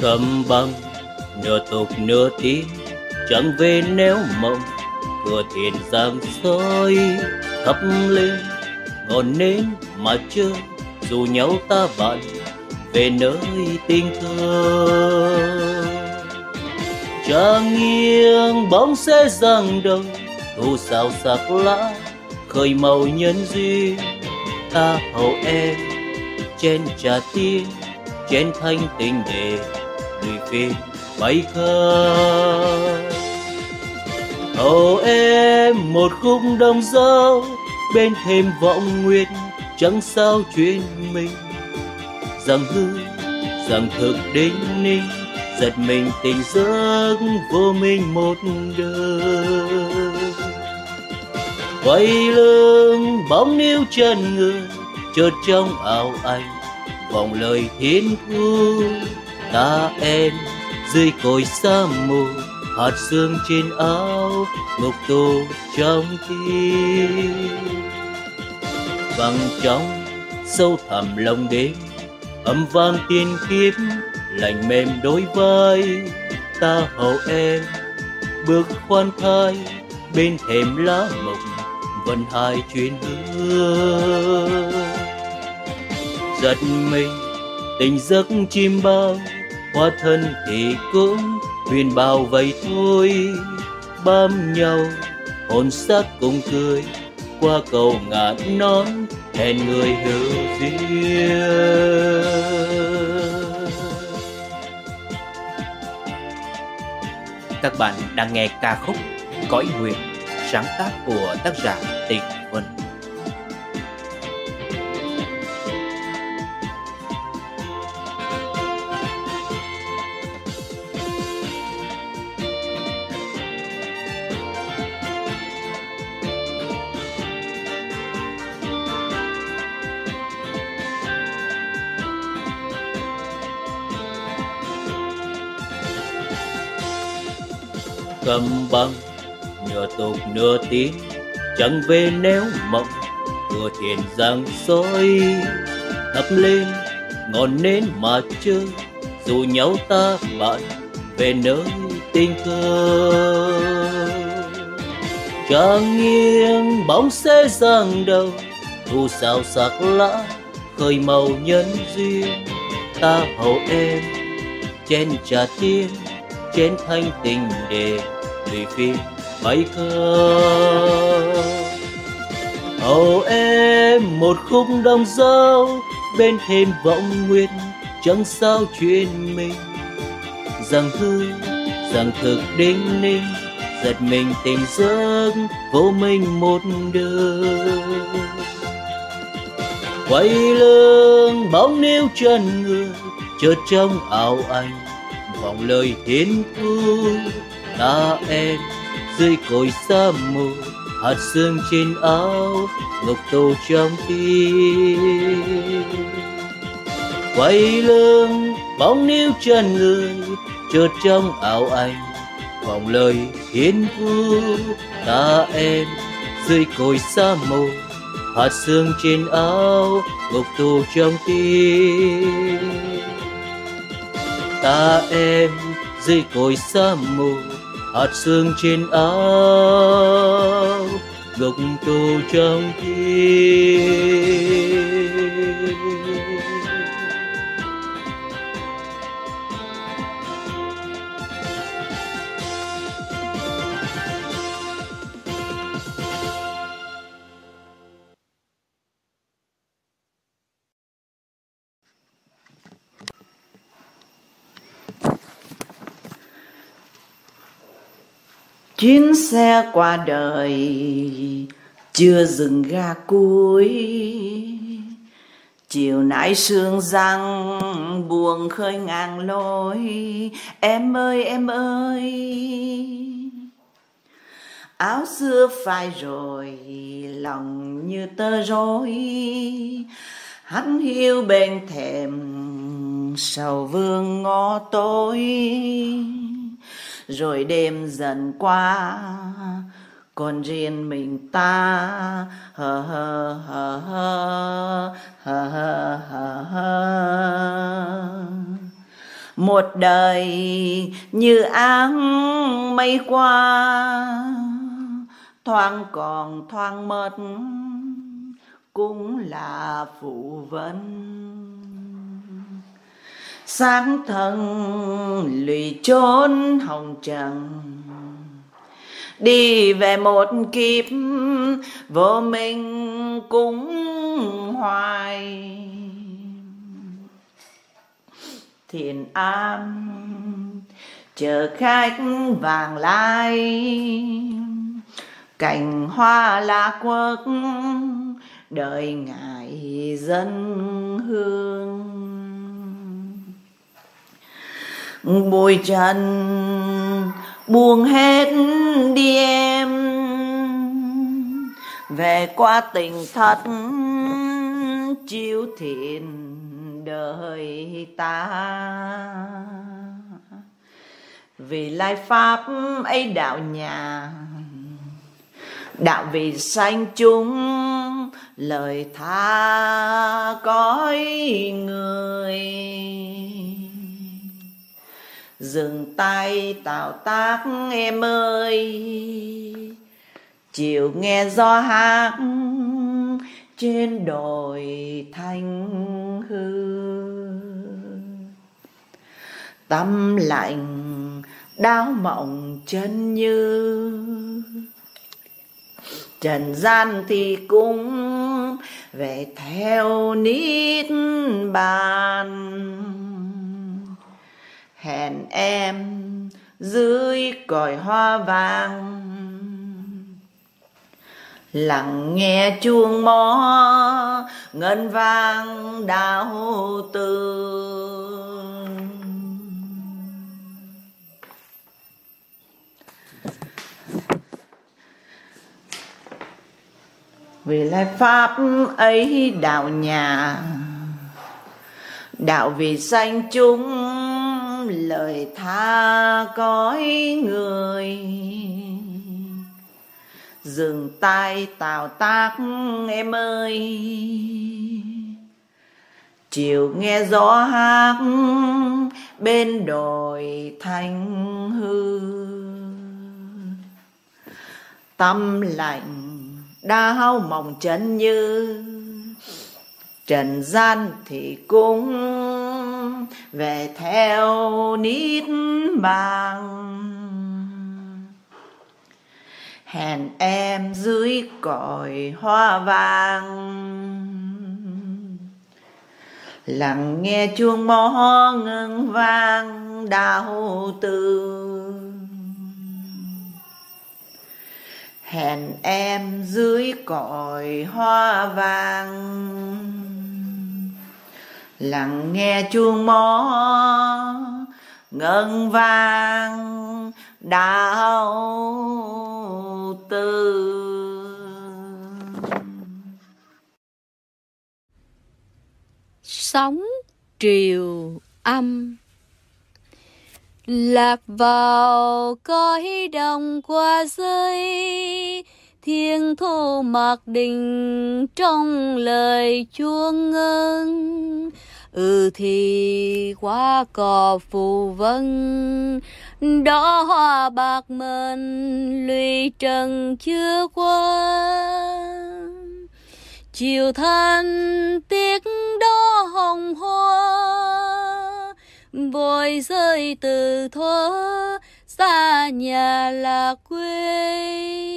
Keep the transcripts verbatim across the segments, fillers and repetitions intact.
cầm bằng nửa tục nửa tin, chẳng về nếu mộng cửa thiền giang soi thắp lên ngọn nến mà chơi, dù nhau ta bạn về nơi tình thơ. Trăng nghiêng bóng sẽ giăng đầu, thu sao sắc lá khơi màu nhân duyên. Ta hầu em trên trà tiên, trên thanh tình để lùi về bay khơi. Hầu em một khúc đồng dao, bên thêm vọng nguyệt chẳng sao chuyện mình. Rằng hư rằng thực đinh ninh, giật mình tình giấc vô minh một đời. Quay lưng bóng níu chân người, chợt trong ảo ảnh vọng lời thiên thu. Ta em dưới cội sa mù, hạt sương trên áo ngục tù trong tim. Vang trong sâu thẳm lòng đêm, âm vang tiên kiếp lạnh mềm đôi vai. Ta hầu em bước khoan thai, bên thềm lá mộng vẫn hai chuyến hương. Giật mình tình giấc chim bao, hóa thân thì cũng huyền bao vậy thôi. Bám nhau hồn xác cùng cười, qua cầu ngàn nón hẹn người hữu duyên. Các bạn đang nghe ca khúc Cõi Huyền, sáng tác của tác giả Tịnh Vân. Cầm bằng nửa tục nửa tin, chẳng về nếu mộng cửa thiền giang soi thắp lên ngọn nến mà chơi, dù nhau ta bạn về nơi tình cờ. Trăng nghiêng bóng sẽ giăng đầu, thu sao sắc lá khơi màu nhân duyên. Ta hầu em trên trà tiên, trên thanh tình để lùi phiên bay khơi. Hầu em một khúc đồng dao, bên thêm vọng nguyệt chẳng sao chuyện mình. Rằng hư rằng thực đinh ninh, giật mình tình giấc vô minh một đời. Quay lưng bóng níu chân người, chợt trong ảo ảnh vọng lời thiên thu. Ta em dưới cội sa mù, hạt sương trên áo ngục tù trong tim. Quay lưng bóng níu chân người, chợt trong ảo ảnh vọng lời thiên thu. Ta em dưới cội sa mù, hạt sương trên áo ngục tù trong tim. Ta em dưới cội sa mù, hạt sương trên áo ngục tù trong tim. Chuyến xe qua đời chưa dừng ga cuối, chiều nãy sương răng buồn khơi ngang lối. Em ơi em ơi, áo xưa phai rồi lòng như tơ rối. Hắn hiu bên thềm sầu vương ngõ tối, rồi đêm dần qua còn riêng mình ta. Hờ hờ hờ hờ hờ hờ hờ. một đời như áng mây qua, thoáng còn thoáng mất cũng là phụ vân. Sáng thần lụy chốn hồng trần, đi về một kiếp vô mình cũng hoài. Thiền am chờ khách vàng lai, cành hoa lá quốc đợi ngài dân hương. Bụi trần buông hết đi em, về qua tình thất chiếu thiền đời ta. Vì lai pháp ấy đạo nhà, đạo vì sanh chúng, lời tha cõi người. Dừng tay tạo tác em ơi, chiều nghe gió hát trên đồi thanh hư. Tâm lạnh đau mộng chân như, trần gian thì cũng về theo nít bàn. Hẹn em dưới còi hoa vàng, lặng nghe chuông mõ ngân vang đạo từ. Vì lai pháp ấy đạo nhà, đạo vì sanh chúng, lời tha cõi người. Dừng tay tạo tác em ơi, chiều nghe gió hát bên đồi thanh hư. Tâm lạnh đau mộng chân như, trần gian thì cũng về theo nít bàn. Hẹn em dưới còi hoa vàng, lặng nghe chuông mõ ngân vang đạo từ. Hẹn em dưới còi hoa vàng, lặng nghe chuông mõ ngân vang đạo từ. Sóng triều âm lạc vào cõi đồng qua rơi, thiên thu mặc định trong lời chuông ngân. Ừ thì qua cỏ phù vân, đó hoa bạc mệnh lụy trần chưa qua. Chiều thanh tiếc đó hồng hoa, vội rơi từ thuở xa nhà lạc quê.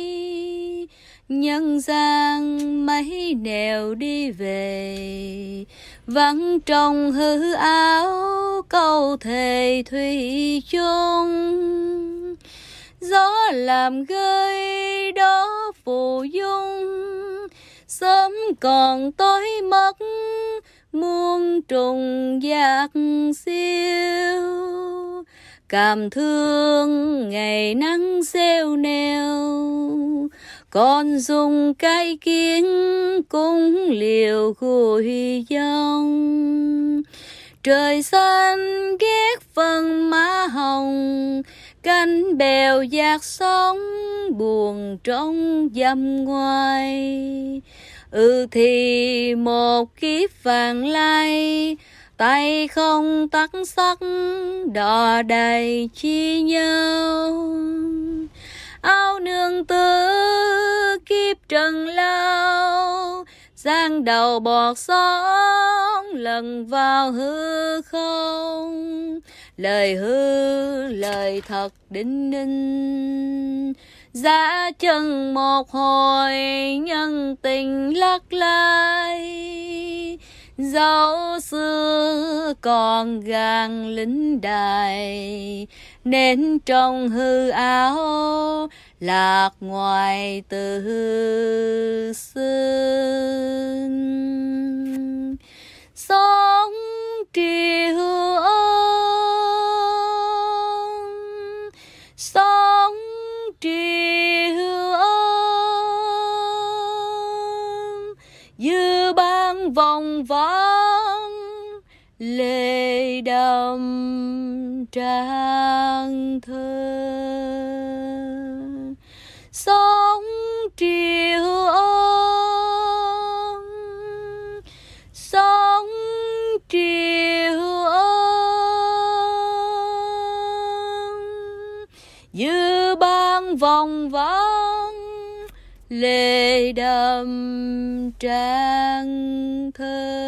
Nhân gian mấy nẻo đi về, vắng trong hư áo câu thề thủy chung. Gió làm gơi đó phù dung, sớm còn tối mất muôn trùng giác siêu. Cảm thương ngày nắng rêu neo, con dùng cái kiến cũng liều gùi dòng. Trời xanh ghét phần má hồng, cánh bèo dạt sóng buồn trong dầm ngoài. Ừ thì một kiếp vàng lai, tay không tắc sắc đỏ đầy chi nhau. Áo nương tử kiếp trần lao, giang đầu bọt sóng lần vào hư không. Lời hư lời thật đinh ninh, giá chân một hồi nhân tình lắc lai. Dẫu xưa còn gàng lính đài, nên trong hư áo lạc ngoài từ xưa. Sóng triều ôm, sóng triều ôm, như ban vòng vắng lệ đầm trang thơ. Sóng triều ôm, sóng triều ôm, như ban vòng vắng lệ đầm trang thơ.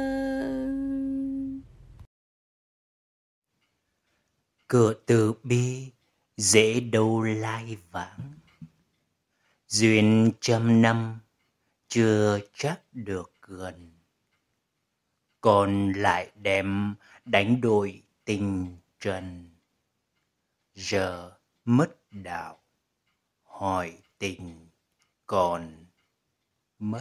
Cửa từ bi dễ đâu lai vãng, duyên trăm năm chưa chắc được gần. Còn lại đem đánh đổi tình trần, giờ mất đạo hỏi tình còn mất.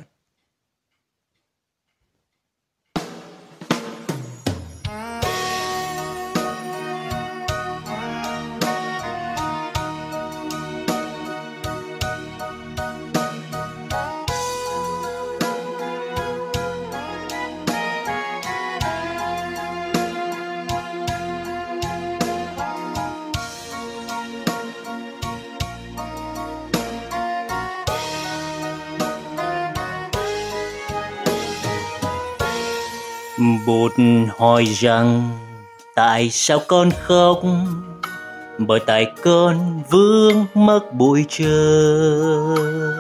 Bụt hỏi rằng tại sao con khóc, bởi tại con vướng mắc bụi trơ.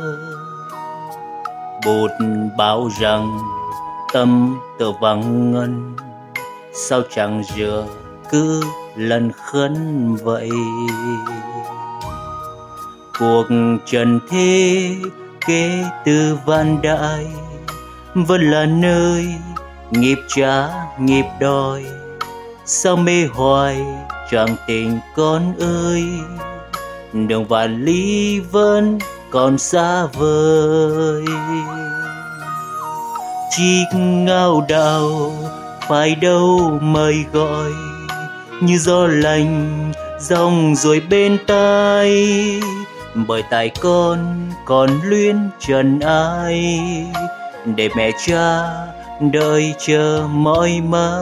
Bụt bảo rằng tâm tự vắng ngân, sao chẳng giờ cứ lần khấn vậy. Cuộc trần thế kể từ vạn đại, vẫn là nơi nghiệp trả nghiệp đòi. Sao mê hoài chẳng tình con ơi, đường vạn lý vẫn còn xa vời. Chiếc ngao đạo phải đâu mời gọi, như gió lành dòng rồi bên tai. Bởi tại con còn luyến trần ai, để mẹ cha đợi chờ mỏi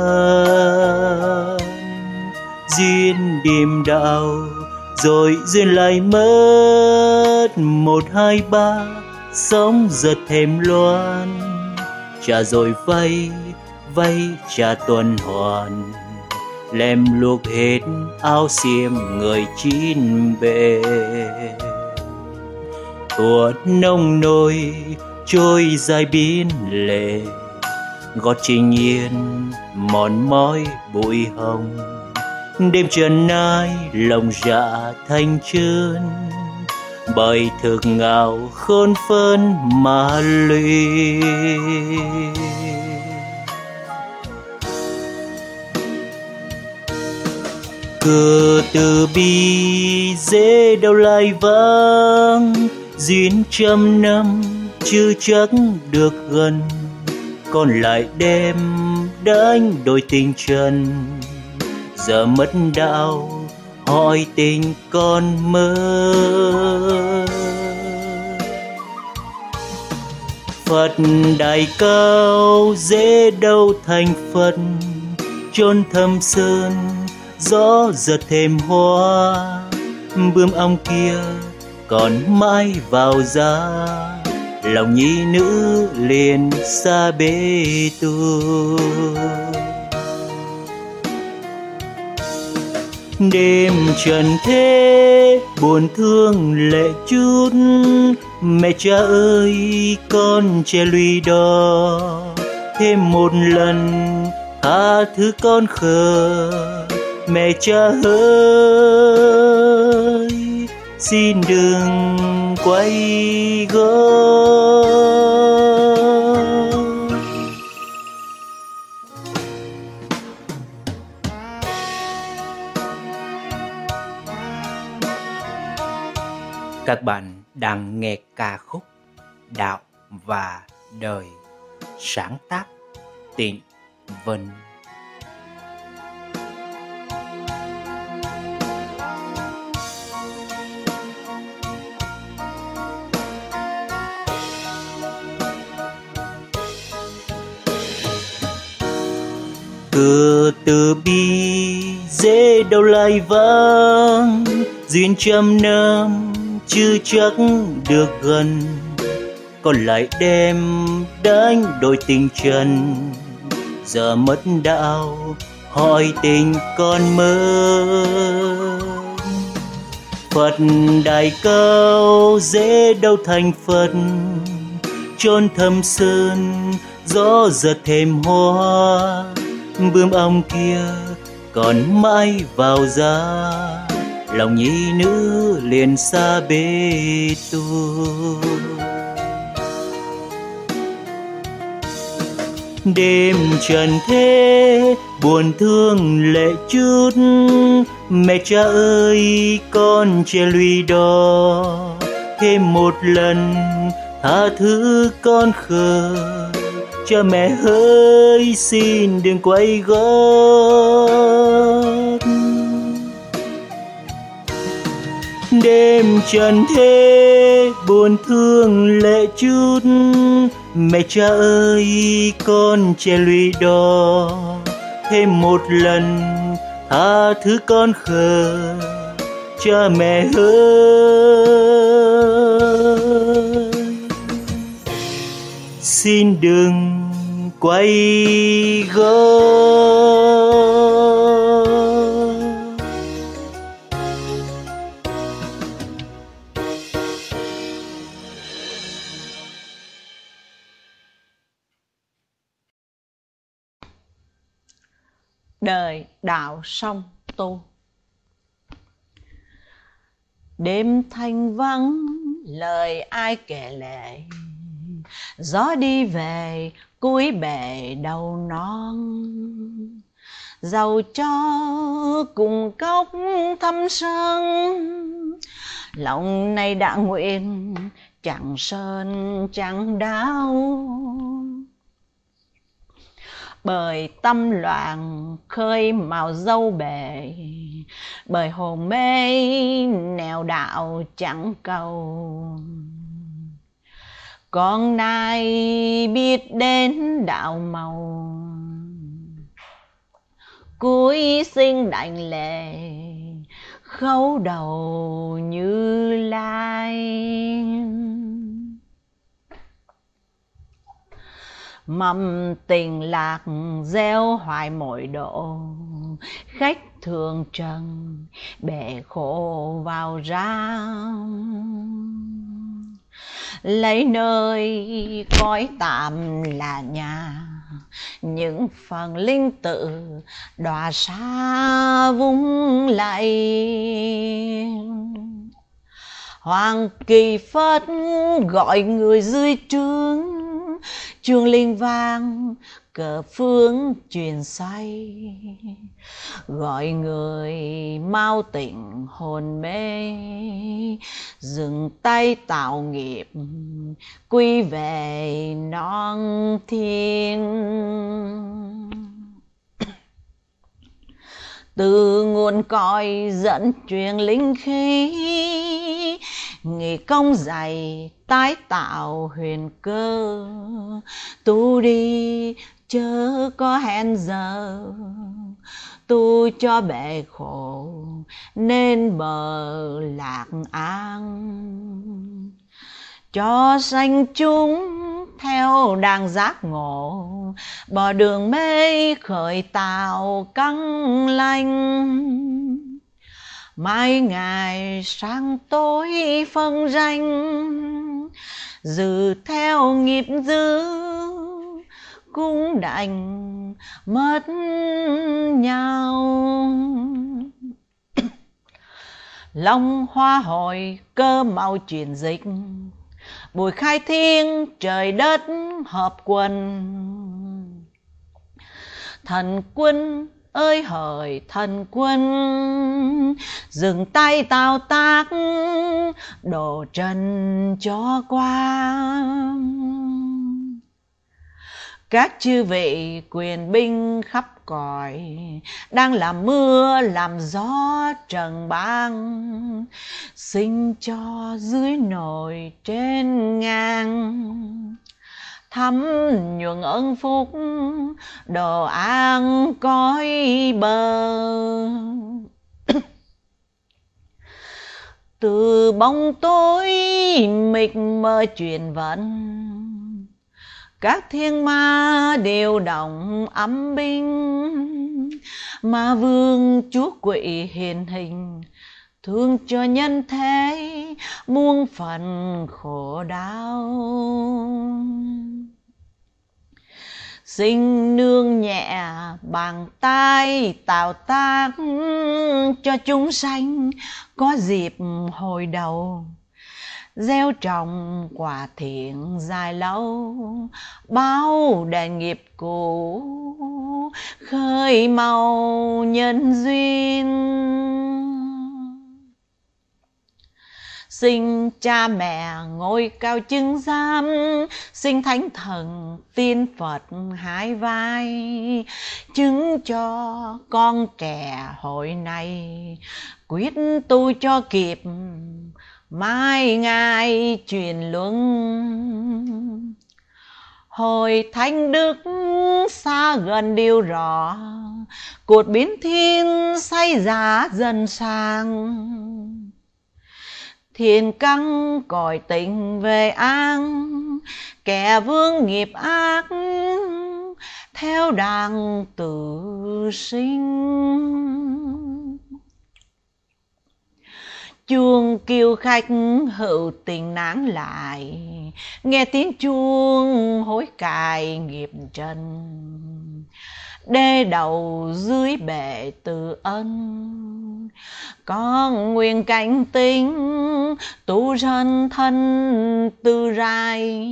mòn. Duyên điềm đạo rồi duyên lại mất, một hai ba sống giật thềm loan. Trả rồi vay vay trả tuần hoàn, lem luộc hết áo xiêm người chín bề. Tuột nông nôi trôi dài biến lệ, gót trình nhiên mòn mỏi bụi hồng. Đêm trần ai lòng dạ thanh trơn, bởi thực ngạo khôn phân mà lụy. Cửa từ bi dễ đâu lai vãng, duyên trăm năm chưa chắc được gần. Còn lại đem đánh đổi tình trần, giờ mất đạo hỏi tình con mơ. Phật đại cao dễ đâu thành Phật, chốn thâm sơn gió giật thềm hoa. Bướm ong kia còn mãi vào ra, lòng nhi nữ liền xa bê tu. Đêm trần thế buồn thương lệ chút, mẹ cha ơi con che lùi đò. Thêm một lần tha thứ con khờ, mẹ cha ơi xin đừng quay gót. Các bạn đang nghe ca khúc Đạo và Đời, sáng tác Tịnh Vân. Cửa từ bi dễ đâu lại vang, duyên trăm năm chưa chắc được gần. Còn lại đem đánh đổi tình trần, giờ mất đạo hỏi tình còn mơ. Phật đại cao dễ đâu thành Phật, chốn thâm sơn gió giật thêm hoa. Bướm ong kia còn mãi vào ra, lòng nhi nữ liền xa bê tu. Đêm trần thế buồn thương lệ chút, mẹ cha ơi con che lùi đò. Thêm một lần tha thứ con khờ, cha mẹ ơi xin đừng quay gót. Đêm trần thế buồn thương lệ chút, mẹ cha ơi con che lùi đò. Thêm một lần tha thứ con khờ, cha mẹ ơi xin đừng quay gót. Đời đạo song tu. Đêm thanh vắng lời ai kể lệ, gió đi về cuối bể đầu non. Dầu cho cùng cốc thăm sơn, lòng này đã nguyện chẳng sơn chẳng đau. Bởi tâm loạn khơi màu dâu bể, bởi hồn mê nẻo đạo chẳng cầu. Con nay biết đến đạo màu, cuối sinh đảnh lệ khấu đầu Như Lai. Mầm tình lạc gieo hoài mỗi độ, khách thường trần bể khổ vào ra. Lấy nơi cõi tạm là nhà, những phần linh tự đọa xa vung lại. Hoàng kỳ Phật gọi người dưới trướng, chuông linh vang cờ phương truyền xoay. Gọi người mau tỉnh hồn mê, dừng tay tạo nghiệp quy về non thiên. Từ nguồn cõi dẫn truyền linh khí, nghề công dày tái tạo huyền cơ. Tu đi chớ có hẹn giờ, tu cho bể khổ nên bờ lạc an. Cho sanh chúng theo đàng giác ngộ, bỏ đường mê khởi tạo căng lành. mai ngày sáng tối phân ranh, dự theo nghiệp dư cũng đành mất nhau. Long hoa hồi cơ mau chuyển dịch, buổi khai thiên trời đất hợp quần. Thần quân ơi hỡi thần quân, dừng tay tao tác đổ trần cho qua. Các chư vị quyền binh khắp cõi đang làm mưa làm gió trần bang, sinh cho dưới nồi trên ngang. Thắm nhuận ơn phúc đồ an cõi bờ. Từ bóng tối mịt mờ truyền vận, các thiên ma đều động âm binh. Ma vương chúa quỷ hiền hình, thương cho nhân thế muôn phần khổ đau. Xin nương nhẹ bàn tay tạo tác cho chúng sanh có dịp hồi đầu. Gieo trồng quả thiện dài lâu, bao đền nghiệp cũ khơi màu nhân duyên. Xin cha mẹ ngồi cao chứng giám, xin thánh thần tiên Phật hai vai, chứng cho con trẻ hội này quyết tu cho kịp mai ngài truyền luân. Hồi thánh đức xa gần điều rõ, cột biến thiên say giá dần sang. Thiên căn cõi tình về an, kẻ vương nghiệp ác theo đàng tử sinh. Chuông kêu khách hữu tình nán lại, nghe tiếng chuông hối cải nghiệp trần. Đê đầu dưới bể từ ân, con nguyện cảnh tính tu dân thân tư rai.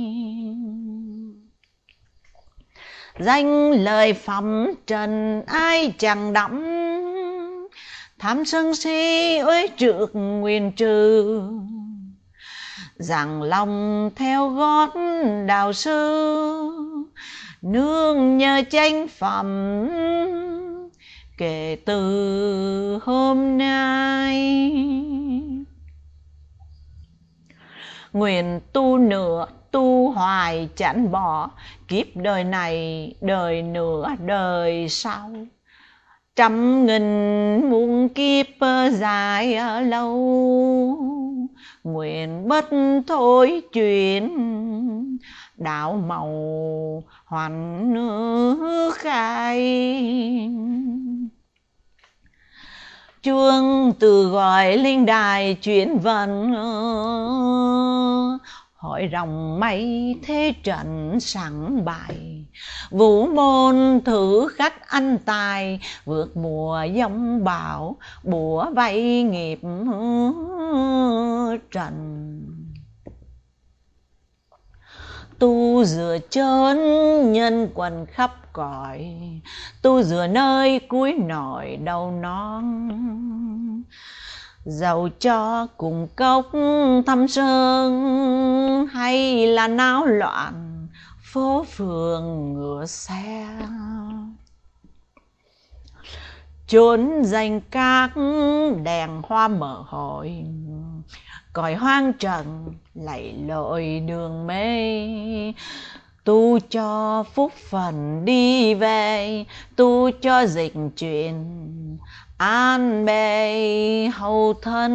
Danh lời phẩm trần ai chẳng đắm, tham sân si uế trượt nguyên trừ. Rằng lòng theo gót đạo sư, nương nhờ chánh phẩm kể từ hôm nay. Nguyện tu nửa tu hoài chẳng bỏ, kiếp đời này đời nữa đời sau. Trăm nghìn muôn kiếp dài lâu, nguyện bất thối chuyển đạo màu hoàn nước khai. Chuông từ gọi linh đài chuyển vận, hỏi rồng mây thế trận sẵn bài. Vũ môn thử khách anh tài, vượt mùa giông bão bủa vây nghiệp trần. Tu dừa chớn nhân quần khắp cõi, tu dừa nơi cuối nổi đầu non. Dầu cho cùng cốc thăm sơn, hay là náo loạn phố phường ngựa xe. Chốn danh các đèn hoa mở hội, cõi hoang trần lạy lội đường mê. Tu cho phúc phần đi về, tu cho dịch chuyển an bề hầu thân.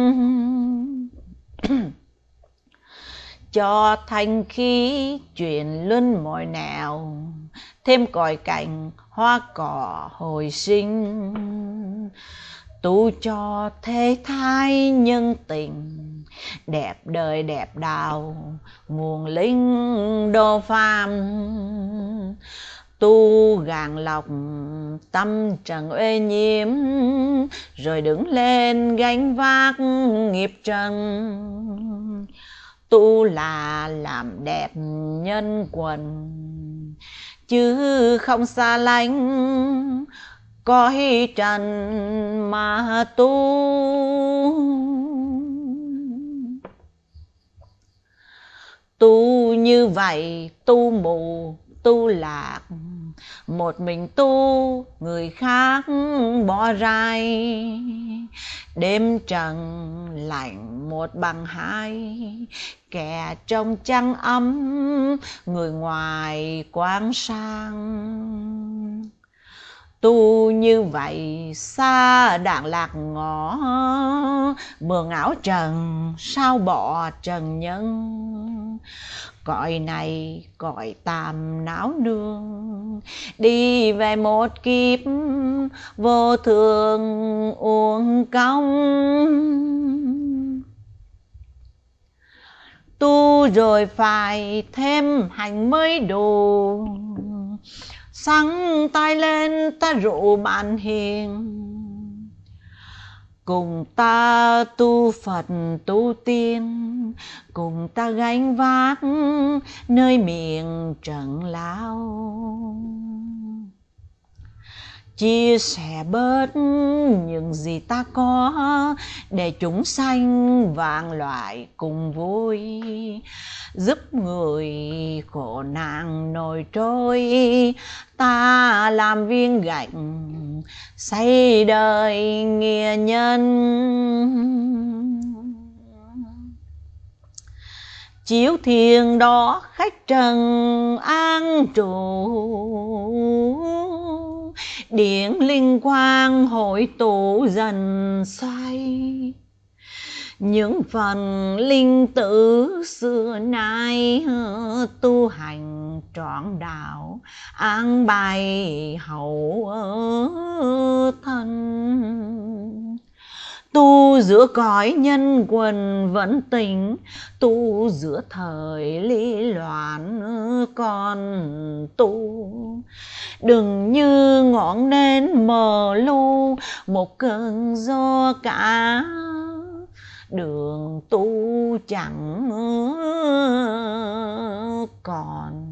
Cho thanh khí chuyển luân mọi nẻo, thêm cõi cảnh hoa cỏ hồi sinh. tu cho thế thái nhân tình, đẹp đời đẹp đạo nguồn linh đô phàm. Tu gàng lọc tâm trần uê nhiễm, rồi đứng lên gánh vác nghiệp trần. Tu là làm đẹp nhân quần, chứ không xa lánh cõi trần mà tu. Tu như vậy tu mù tu lạc, một mình tu người khác bỏ rai. Đêm trần lạnh một bằng hai, kẻ trong trăng ấm người ngoài quang sang. Tu như vậy xa đạn lạc ngõ, mường áo trần sao bỏ trần nhân. Cõi này cõi tam não nương, đi về một kiếp vô thường uổng công. Tu rồi phải thêm hành mới đủ, sáng tay lên ta rủ bạn hiền. Cùng ta tu Phật tu tiên, cùng ta gánh vác nơi miền trần lao. Chia sẻ bớt những gì ta có, để chúng sanh vạn loại cùng vui. Giúp người khổ nạn nổi trôi, ta làm viên gạch xây đời nghĩa nhân. Chiếu thiền đó khách trần an trụ, điện linh quang hội tụ dần xoay. Những phần linh tử xưa nay tu hành trọn đạo, an bài hậu thân. Tu giữa cõi nhân quần vẫn tỉnh, tu giữa thời lý loạn còn tu. Đừng như ngọn nến mờ lu, một cơn gió cả đường tu chẳng còn.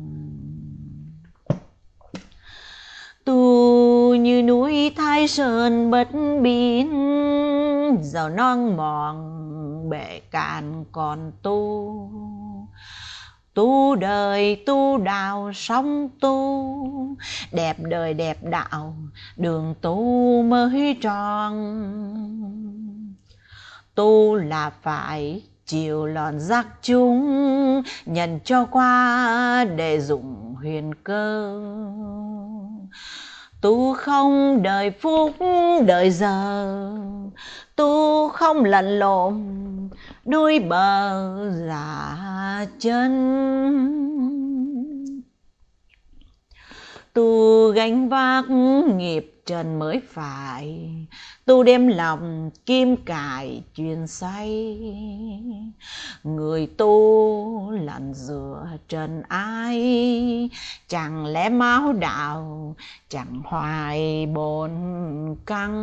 Tu như núi Thái Sơn bất biến, giàu non mòn bể cạn còn tu. Tu đời tu đạo sống tu, đẹp đời đẹp đạo đường tu mới tròn. Tu là phải chịu lòn rắc chúng, nhận cho qua để dụng huyền cơ. Tu không đợi phút đợi giờ, tu không lặn lộn đuôi bờ giả chân. Tu gánh vác nghiệp trần mới phải, tu đem lòng kim cài truyền say. Người tu lặn giữa trần ai, chẳng lẽ máu đạo chẳng hoài bổn căn.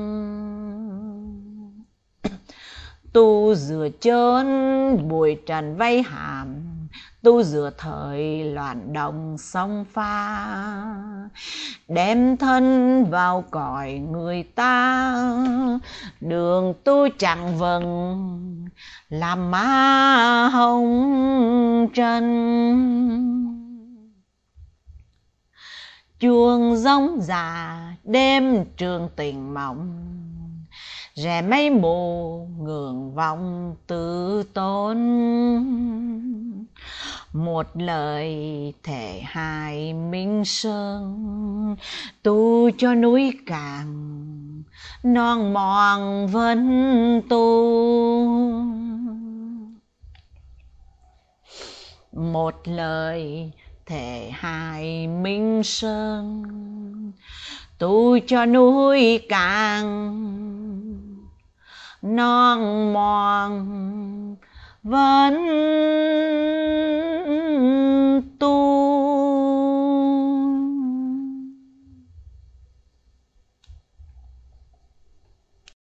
Tu rửa chốn bụi trần vây hàm, tu rửa thời loạn động sông pha. Đem thân vào cõi người ta, đường tu chẳng vâng làm má hồng trần. Chuông giống già đêm trường tình mộng, rẽ mây mù ngưỡng vọng tự tôn. Một lời thể hài minh sơn, tu cho núi càng non mòn vẫn tu. Một lời thể hài minh sơn, tôi cho núi càng non mòn vẫn tu.